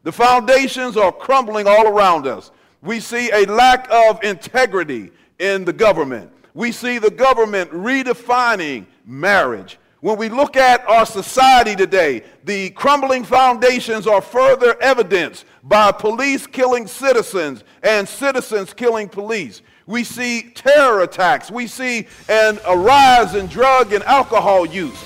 The foundations are crumbling all around us. We see a lack of integrity in the government. We see the government redefining marriage. When we look at our society today, the crumbling foundations are further evidenced by police killing citizens and citizens killing police. We see terror attacks. We see a rise in drug and alcohol use.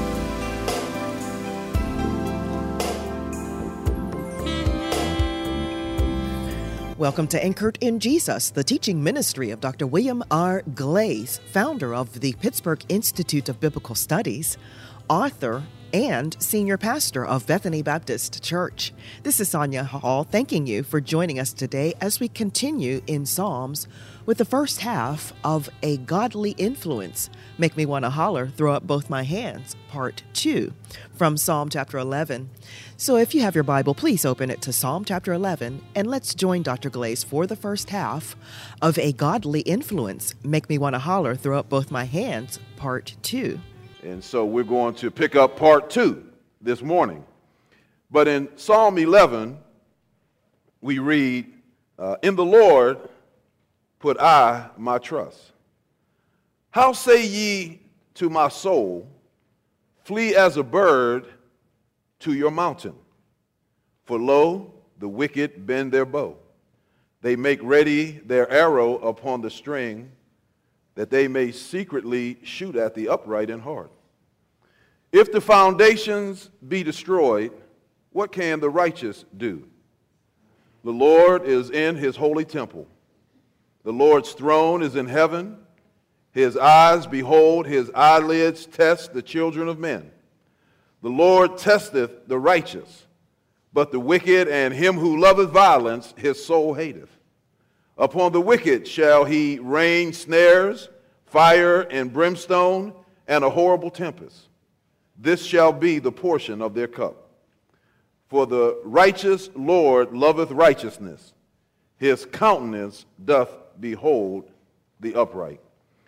Welcome to Anchored in Jesus, the teaching ministry of Dr. William R. Glaze, founder of the Pittsburgh Institute of Biblical Studies, author, and senior pastor of Bethany Baptist Church. This is Sonia Hall thanking you for joining us today as we continue in Psalms with the first half of A Godly Influence. Make me want to holler, throw up both my hands, part 2 from Psalm chapter 11. So if you have your Bible, please open it to Psalm chapter 11 and let's join Dr. Glaze for the first half of A Godly Influence. Make me want to holler, throw up both my hands, part 2. And so we're going to pick up part 2 this morning. But in Psalm 11, we read, in the Lord put I my trust. How say ye to my soul, flee as a bird to your mountain? For lo, the wicked bend their bow. They make ready their arrow upon the string, that they may secretly shoot at the upright in heart. If the foundations be destroyed, what can the righteous do? The Lord is in his holy temple. The Lord's throne is in heaven. His eyes behold, his eyelids test the children of men. The Lord testeth the righteous, but the wicked and him who loveth violence his soul hateth. Upon the wicked shall he rain snares, fire and brimstone, and a horrible tempest. This shall be the portion of their cup. For the righteous Lord loveth righteousness. His countenance doth behold the upright.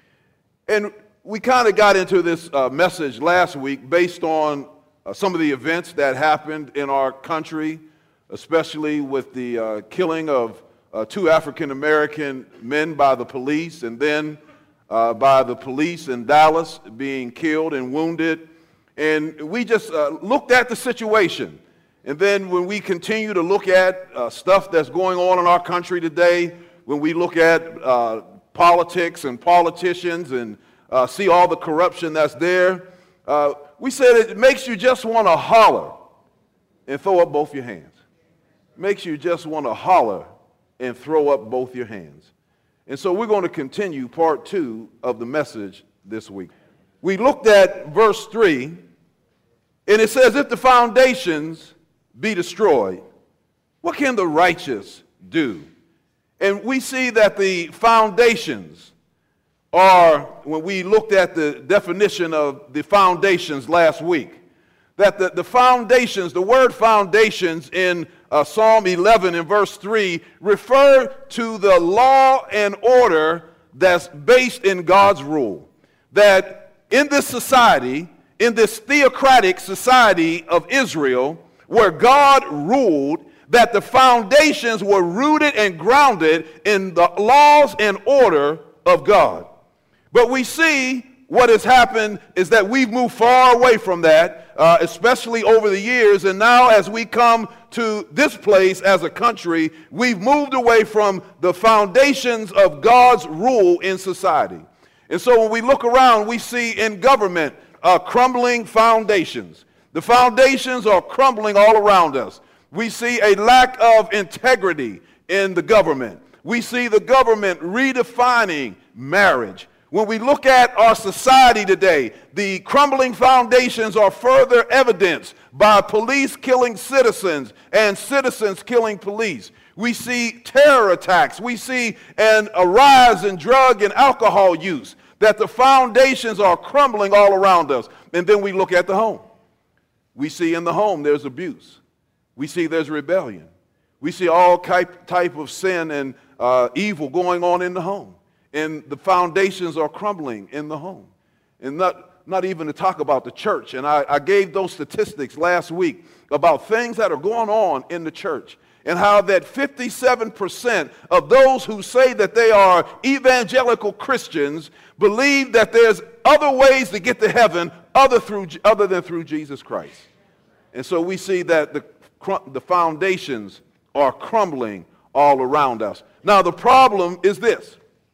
And we kind of got into this message last week based on some of the events that happened in our country, especially with the killing of 2 African-American men by the police, and then by the police in Dallas being killed and wounded. And we just looked at the situation. And then when we continue to look at stuff that's going on in our country today, when we look at politics and politicians and see all the corruption that's there, we said it makes you just want to holler and throw up both your hands. Makes you just want to holler and throw up both your hands. And so we're going to continue part 2 of the message this week. We looked at verse 3, and it says, if the foundations be destroyed, what can the righteous do? And we see that the foundations are, when we looked at the definition of the foundations last week, that the foundations, the word foundations in Psalm 11 and verse 3 refer to the law and order that's based in God's rule. That in this society, in this theocratic society of Israel, where God ruled, that the foundations were rooted and grounded in the laws and order of God. But we see what has happened is that we've moved far away from that, especially over the years. And now as we come to this place as a country, we've moved away from the foundations of God's rule in society. And so when we look around, we see in government crumbling foundations. The foundations are crumbling all around us. We see a lack of integrity in the government. We see the government redefining marriage. When we look at our society today, the crumbling foundations are further evidenced by police killing citizens and citizens killing police. We see terror attacks. We see a rise in drug and alcohol use, that the foundations are crumbling all around us. And then we look at the home. We see in the home there's abuse. We see there's rebellion. We see all type of sin and evil going on in the home. And the foundations are crumbling in the home. And not not even to talk about the church. And I gave those statistics last week about things that are going on in the church and how that 57% of those who say that they are evangelical Christians believe that there's other ways to get to heaven other than through Jesus Christ. And so we see that the foundations are crumbling all around us. Now the problem is this,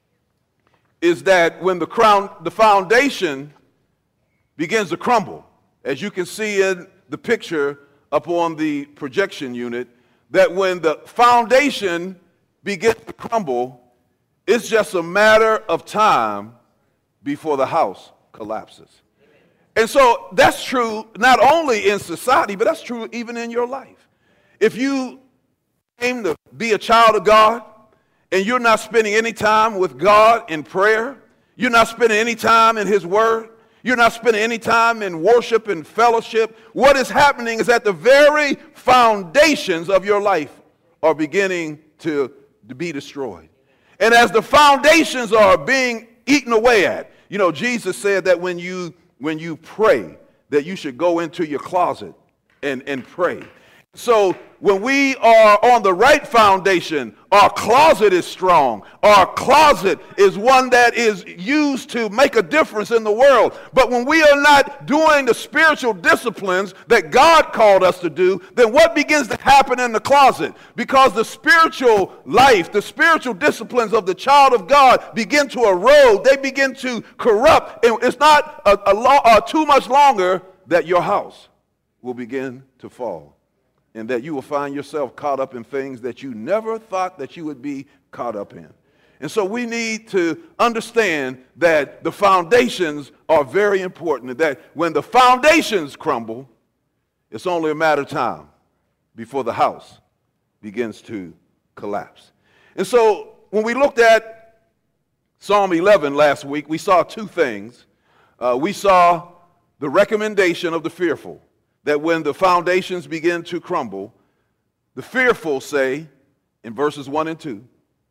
is that when the foundation begins to crumble, as you can see in the picture up on the projection unit, that when the foundation begins to crumble, it's just a matter of time before the house collapses. And so that's true not only in society, but that's true even in your life. If you aim to be a child of God and you're not spending any time with God in prayer, you're not spending any time in His Word, you're not spending any time in worship and fellowship, what is happening is that the very foundations of your life are beginning to be destroyed. And as the foundations are being eaten away at, you know, Jesus said that when you pray, that you should go into your closet and pray. So when we are on the right foundation, our closet is strong. Our closet is one that is used to make a difference in the world. But when we are not doing the spiritual disciplines that God called us to do, then what begins to happen in the closet? Because the spiritual life, the spiritual disciplines of the child of God begin to erode. They begin to corrupt. And it's not too much longer that your house will begin to fall, and that you will find yourself caught up in things that you never thought that you would be caught up in. And so we need to understand that the foundations are very important, and that when the foundations crumble, it's only a matter of time before the house begins to collapse. And so when we looked at Psalm 11 last week, we saw two things. We saw the recommendation of the fearful, that when the foundations begin to crumble, the fearful say, in verses 1 and 2,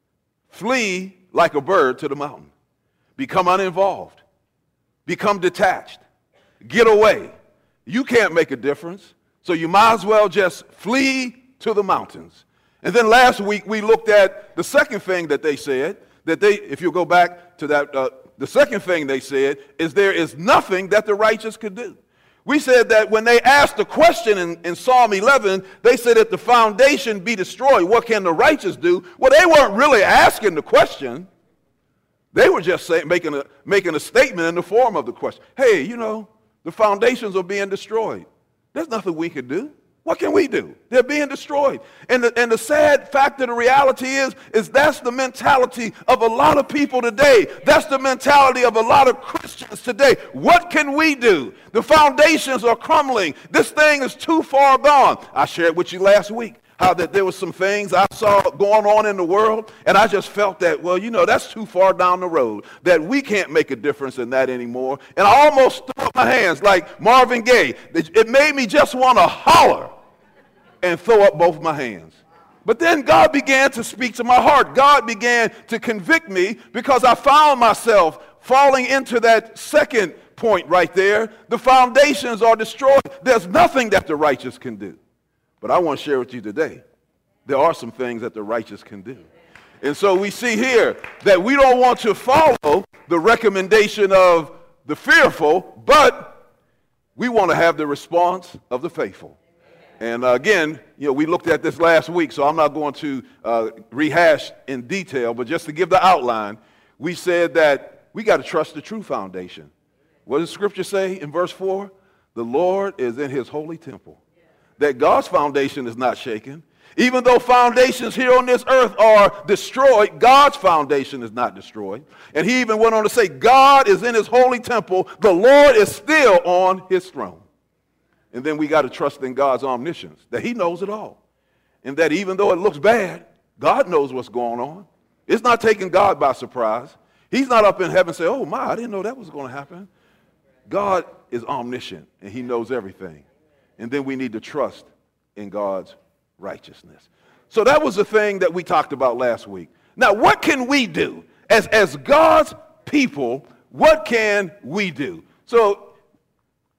flee like a bird to the mountain. Become uninvolved. Become detached. Get away. You can't make a difference, so you might as well just flee to the mountains. And then last week we looked at the second thing that they said, that if you go back to that, the second thing they said is there is nothing that the righteous could do. We said that when they asked the question in Psalm 11, they said if the foundation be destroyed, what can the righteous do? Well, they weren't really asking the question. They were just making a statement in the form of the question. Hey, you know, the foundations are being destroyed. There's nothing we can do. What can we do? They're being destroyed. And the sad fact of the reality is that's the mentality of a lot of people today. That's the mentality of a lot of Christians today. What can we do? The foundations are crumbling. This thing is too far gone. I shared with you last week how that there were some things I saw going on in the world, and I just felt that, well, you know, that's too far down the road, that we can't make a difference in that anymore. And I almost threw up my hands like Marvin Gaye. It made me just want to holler and throw up both my hands. But then God began to speak to my heart. God began to convict me because I found myself falling into that second point right there. The foundations are destroyed. There's nothing that the righteous can do. But I want to share with you today, there are some things that the righteous can do. And so we see here that we don't want to follow the recommendation of the fearful, but we want to have the response of the faithful. And again, you know, we looked at this last week, so I'm not going to rehash in detail, but just to give the outline, we said that we got to trust the true foundation. What does Scripture say in verse 4? The Lord is in His holy temple. That God's foundation is not shaken. Even though foundations here on this earth are destroyed, God's foundation is not destroyed. And He even went on to say, God is in His holy temple. The Lord is still on His throne. And then we got to trust in God's omniscience, that He knows it all. And that even though it looks bad, God knows what's going on. It's not taking God by surprise. He's not up in heaven saying, oh my, I didn't know that was going to happen. God is omniscient and He knows everything. And then we need to trust in God's righteousness. So that was the thing that we talked about last week. Now, what can we do? As God's people, what can we do? So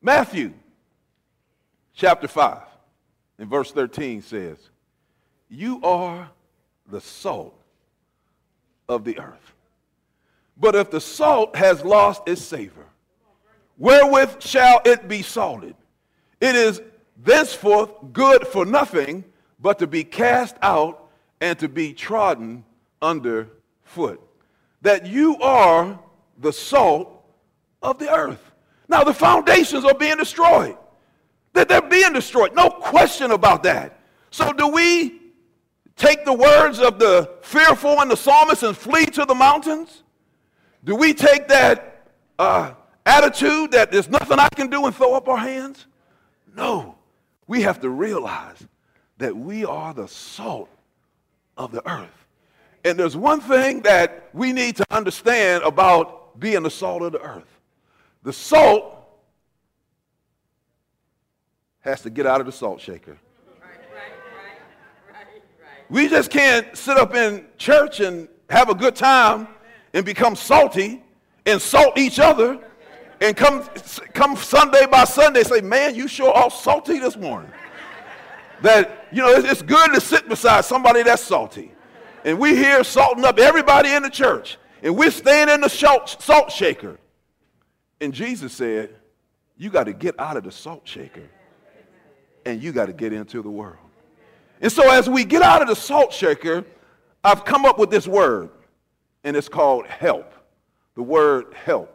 Matthew chapter 5 and verse 13 says, you are the salt of the earth. But if the salt has lost its savor, wherewith shall it be salted? It is thenceforth good for nothing but to be cast out and to be trodden under foot. That you are the salt of the earth. Now the foundations are being destroyed. That they're being destroyed. No question about that. So do we take the words of the fearful and the psalmist and flee to the mountains? Do we take that attitude that there's nothing I can do and throw up our hands? No. We have to realize that we are the salt of the earth. And there's one thing that we need to understand about being the salt of the earth. The salt has to get out of the salt shaker. We just can't sit up in church and have a good time and become salty and salt each other and come Sunday by Sunday say, man, you sure all salty this morning. That, you know, it's good to sit beside somebody that's salty. And we here salting up everybody in the church. And we're staying in the salt shaker. And Jesus said, you got to get out of the salt shaker. And you got to get into the world. And so as we get out of the salt shaker, I've come up with this word. And it's called help. The word help.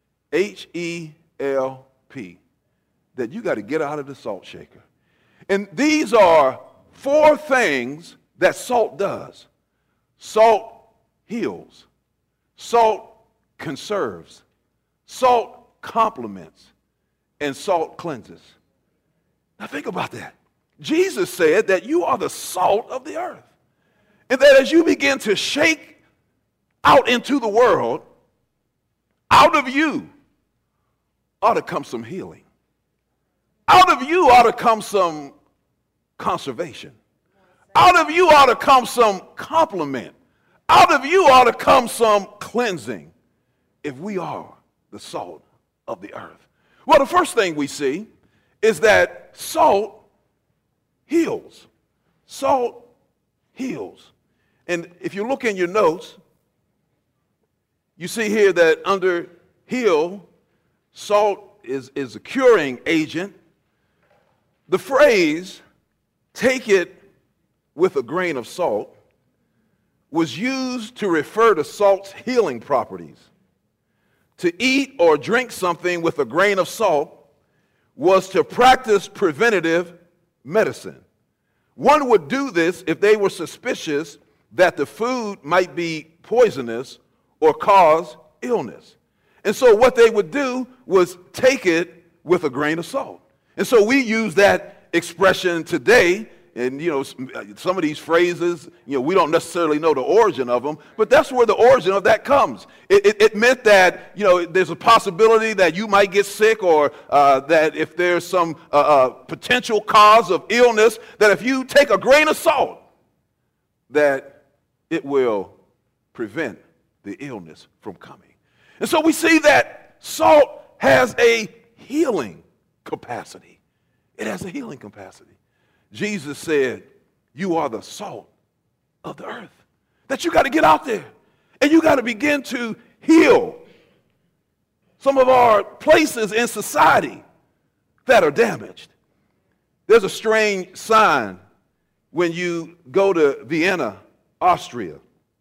H-E-L-P. That you got to get out of the salt shaker. And these are 4 things that salt does. Salt heals. Salt conserves. Salt complements. And salt cleanses. Now think about that. Jesus said that you are the salt of the earth. And that as you begin to shake out into the world, out of you ought to come some healing. Out of you ought to come some conservation. Out of you ought to come some compliment. Out of you ought to come some cleansing if we are the salt of the earth. Well, the first thing we see is that salt heals. Salt heals. And if you look in your notes, you see here that under heal, salt is a curing agent. The phrase, take it with a grain of salt, was used to refer to salt's healing properties. To eat or drink something with a grain of salt was to practice preventative medicine. One would do this if they were suspicious that the food might be poisonous or cause illness. And so what they would do was take it with a grain of salt. And so we use that expression today. And, you know, some of these phrases, you know, we don't necessarily know the origin of them, but that's where the origin of that comes. It meant that, you know, there's a possibility that you might get sick, or that if there's some potential cause of illness, that if you take a grain of salt, that it will prevent the illness from coming. And so we see that salt has a healing capacity. It has a healing capacity. Jesus said, you are the salt of the earth. That you got to get out there and you got to begin to heal some of our places in society that are damaged. There's a strange sign when you go to Vienna, Austria,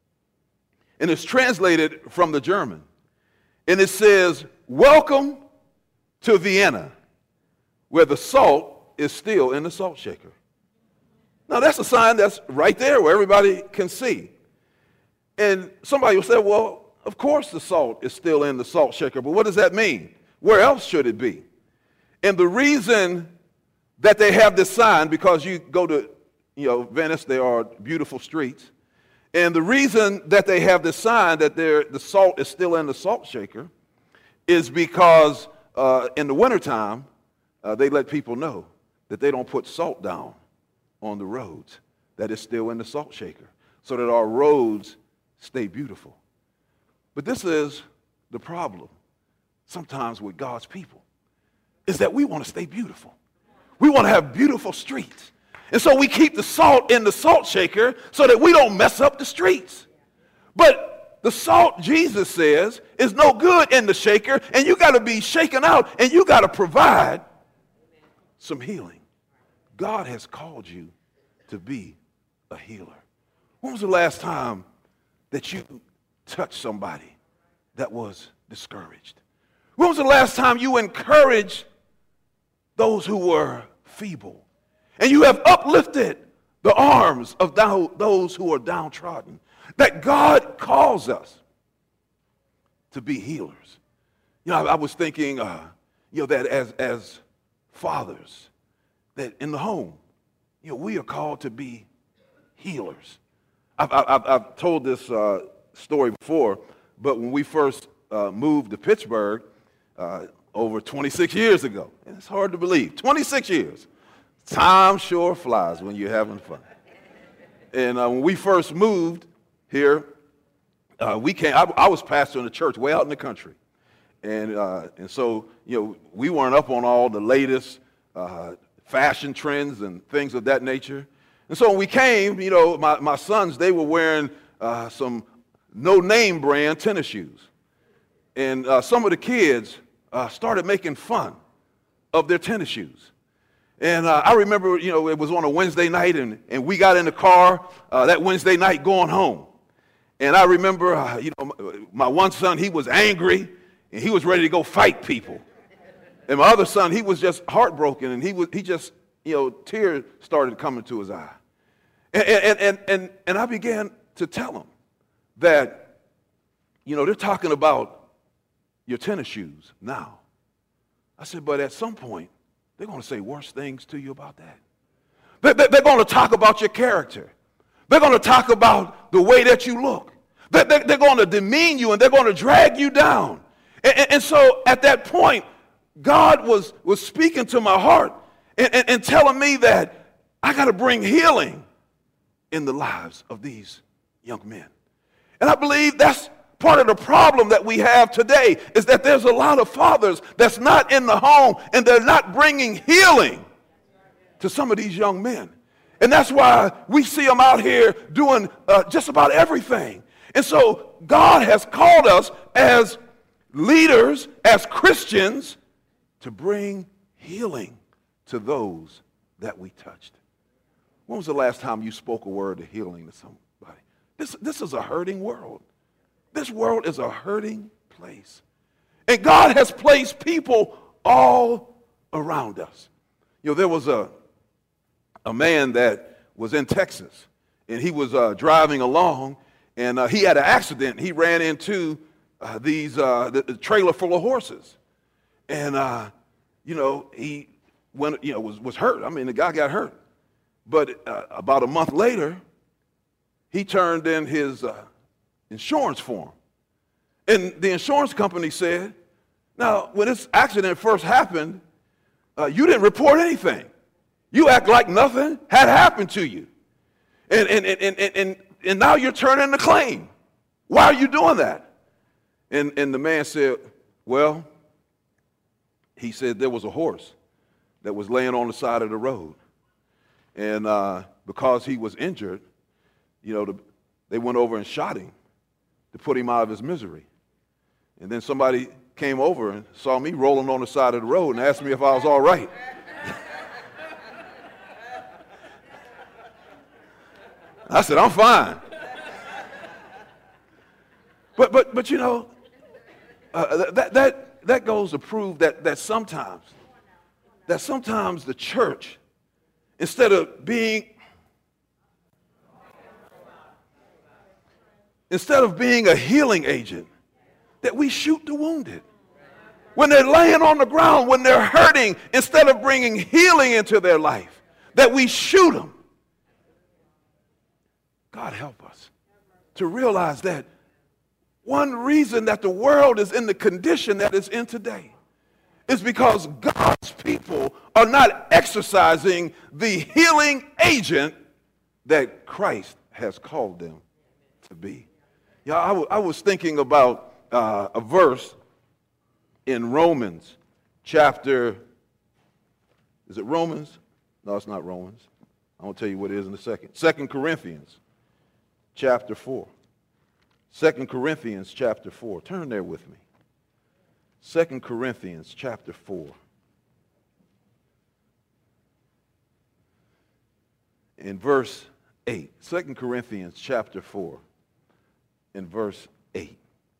and it's translated from the German. And it says, welcome to Vienna, where the salt is still in the salt shaker. Now, that's a sign that's right there where everybody can see. And somebody will say, well, of course the salt is still in the salt shaker, but what does that mean? Where else should it be? And the reason that they have this sign, because you go to, Venice, there are beautiful streets. And the reason that they have this sign that the salt is still in the salt shaker is because in the wintertime, they let people know that they don't put salt down on the roads, that it's still in the salt shaker, so that our roads stay beautiful. But this is the problem sometimes with God's people, is that we want to stay beautiful. We want to have beautiful streets. And so we keep the salt in the salt shaker so that we don't mess up the streets. But the salt, Jesus says, is no good in the shaker, and you got to be shaken out, and you got to provide some healing. God has called you to be a healer. When was the last time that you touched somebody that was discouraged? When was the last time you encouraged those who were feeble? And you have uplifted the arms of those who are downtrodden. That God calls us to be healers. You know, I was thinking, that as fathers, that in the home, we are called to be healers. I've told this story before, but when we first moved to Pittsburgh over 26 years ago, and it's hard to believe, 26 years. Time sure flies when you're having fun. And when we first moved here, I was pastoring a church way out in the country. And so, we weren't up on all the latest fashion trends and things of that nature. And so when we came, my sons, they were wearing some no-name brand tennis shoes. And some of the kids started making fun of their tennis shoes. And I remember, it was on a Wednesday night, and we got in the car that Wednesday night going home. And I remember, my one son, he was angry, and he was ready to go fight people. And my other son, he was just heartbroken, and he just, tears started coming to his eye. And I began to tell him that, they're talking about your tennis shoes now. I said, but at some point, they're going to say worse things to you about that. They're going to talk about your character. They're going to talk about the way that you look. They're going to demean you, and they're going to drag you down. And so at that point, God was speaking to my heart and telling me that I got to bring healing in the lives of these young men. And I believe that's part of the problem that we have today, is that there's a lot of fathers that's not in the home, and they're not bringing healing to some of these young men. And that's why we see them out here doing just about everything. And so God has called us as leaders, as Christians, to bring healing to those that we touched. When was the last time you spoke a word of healing to somebody? This is a hurting world. This world is a hurting place. And God has placed people all around us. There was a man that was in Texas, and he was driving along, and he had an accident. He ran into the trailer full of horses. And, he went, was hurt. I mean, the guy got hurt. But about a month later, he turned in his insurance form. And the insurance company said, now, when this accident first happened, you didn't report anything. You act like nothing had happened to you. And now you're turning the claim. Why are you doing that? And the man said, well, he said there was a horse that was laying on the side of the road. And because he was injured, they went over and shot him to put him out of his misery. And then somebody came over and saw me rolling on the side of the road and asked me if I was all right. I said, I'm fine. But that goes to prove that sometimes the church, instead of being a healing agent, that we shoot the wounded. When they're laying on the ground, when they're hurting, instead of bringing healing into their life, that we shoot them. God help us to realize that one reason that the world is in the condition that it's in today is because God's people are not exercising the healing agent that Christ has called them to be. I was thinking about a verse in Romans chapter Is it Romans? No, it's not Romans. I'm going to tell you what it is in a second. 2 Corinthians chapter 4. 2 Corinthians chapter 4. Turn there with me. 2 Corinthians chapter 4. In verse 8. 2 Corinthians chapter 4. In verse 8.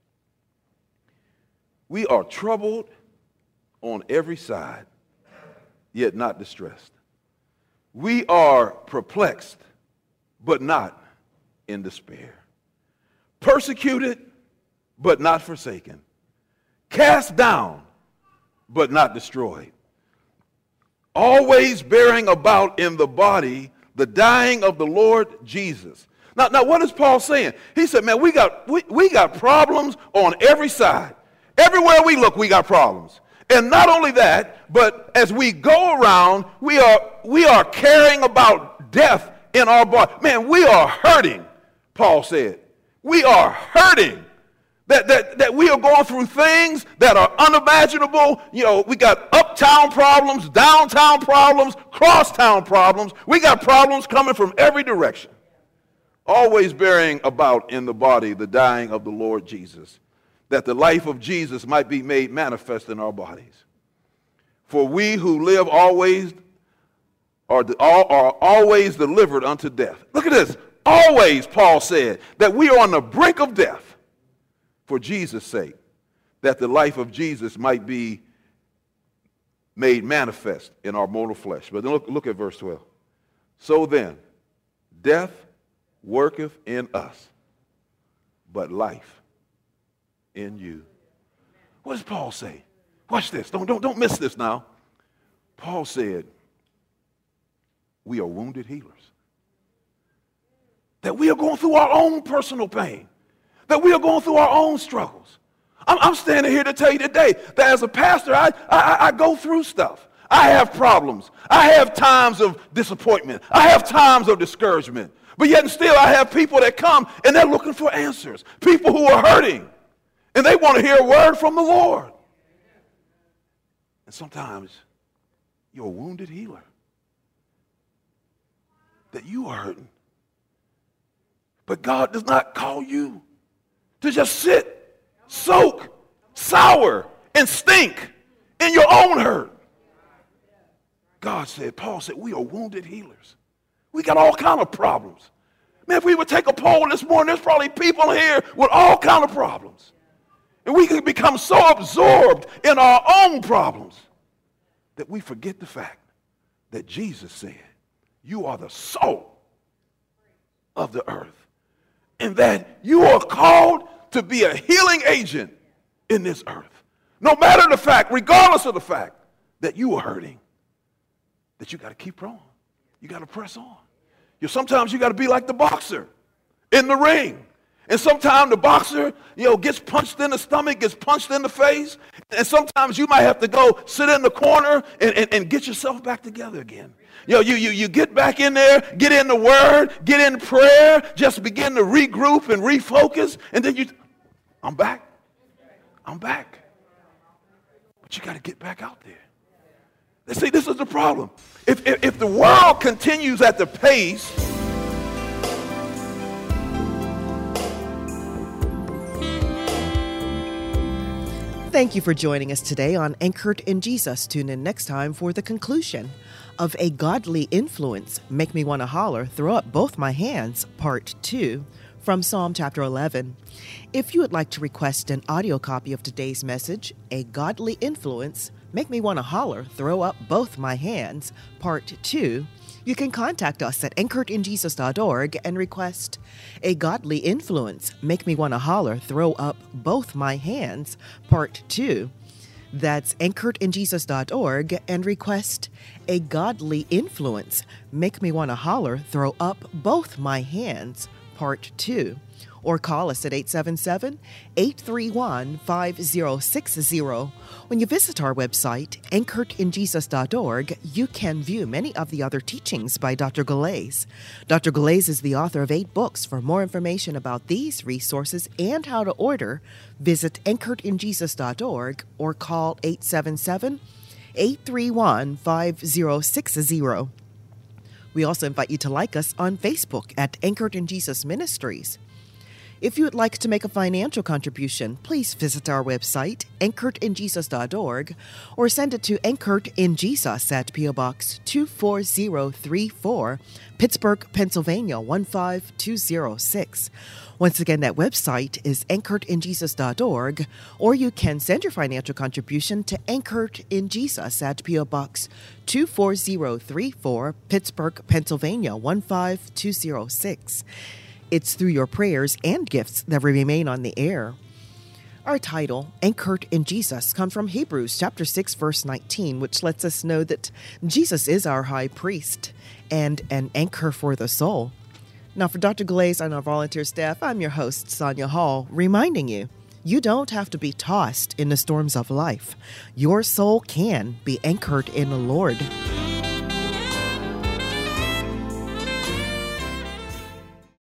We are troubled on every side, yet not distressed. We are perplexed, but not in despair. Persecuted, but not forsaken. Cast down, but not destroyed. Always bearing about in the body the dying of the Lord Jesus. Now what is Paul saying? He said, man, we got problems on every side. Everywhere we look, we got problems. And not only that, but as we go around, we are carrying about death in our body. Man, we are hurting, Paul said. We are hurting. That we are going through things that are unimaginable. You know, we got uptown problems, downtown problems, crosstown problems. We got problems coming from every direction. Always bearing about in the body the dying of the Lord Jesus, that the life of Jesus might be made manifest in our bodies. For we who live always are always delivered unto death. Look at this. Always, Paul said, that we are on the brink of death for Jesus' sake, that the life of Jesus might be made manifest in our mortal flesh. But then look at verse 12. So then, death worketh in us, but life in you. What does Paul say? Watch this. Don't miss this now. Paul said, we are wounded healers. That we are going through our own personal pain. That we are going through our own struggles. I'm standing here to tell you today that as a pastor, I go through stuff. I have problems. I have times of disappointment. I have times of discouragement. But yet and still, I have people that come and they're looking for answers. People who are hurting. And they want to hear a word from the Lord. And sometimes you're a wounded healer. That you are hurting. But God does not call you to just sit, soak, sour, and stink in your own hurt. Paul said, we are wounded healers. We got all kind of problems. Man, if we would take a poll this morning, there's probably people here with all kind of problems. And we can become so absorbed in our own problems that we forget the fact that Jesus said, you are the salt of the earth. And that you are called to be a healing agent in this earth. No matter the fact, regardless of the fact that you are hurting, that you got to keep on. You got to press on. Sometimes you got to be like the boxer in the ring. And sometimes the boxer, gets punched in the stomach, gets punched in the face. And sometimes you might have to go sit in the corner and get yourself back together again. You get back in there, get in the word, get in prayer, just begin to regroup and refocus. And then I'm back. But you got to get back out there. See, this is the problem. If the world continues at the pace Thank you for joining us today on Anchored in Jesus. Tune in next time for the conclusion of A Godly Influence. Make Me Want to Holler, Throw Up Both My Hands, Part 2, from Psalm chapter 11. If you would like to request an audio copy of today's message, A Godly Influence, Make Me Want to Holler, Throw Up Both My Hands, Part 2, you can contact us at anchoredinjesus.org and request A Godly Influence, Make Me Want to Holler, Throw Up Both My Hands, Part 2. That's anchoredinjesus.org and request A Godly Influence, Make Me Want to Holler, Throw Up Both My Hands, Part 2. Or call us at 877-831-5060. When you visit our website, anchoredinjesus.org, you can view many of the other teachings by Dr. Galais. Dr. Galais is the author of 8 books. For more information about these resources and how to order, visit anchoredinjesus.org or call 877 831-5060. We also invite you to like us on Facebook at Anchored in Jesus Ministries. If you would like to make a financial contribution, please visit our website, anchoredinjesus.org, or send it to Anchored in Jesus at P.O. Box 24034, Pittsburgh, Pennsylvania 15206. Once again, that website is anchoredinjesus.org, or you can send your financial contribution to Anchored in Jesus at P.O. Box 24034, Pittsburgh, Pennsylvania 15206. It's through your prayers and gifts that we remain on the air. Our title, Anchored in Jesus, comes from Hebrews chapter 6, verse 19, which lets us know that Jesus is our high priest and an anchor for the soul. Now, for Dr. Glaze and our volunteer staff, I'm your host, Sonia Hall, reminding you, you don't have to be tossed in the storms of life. Your soul can be anchored in the Lord.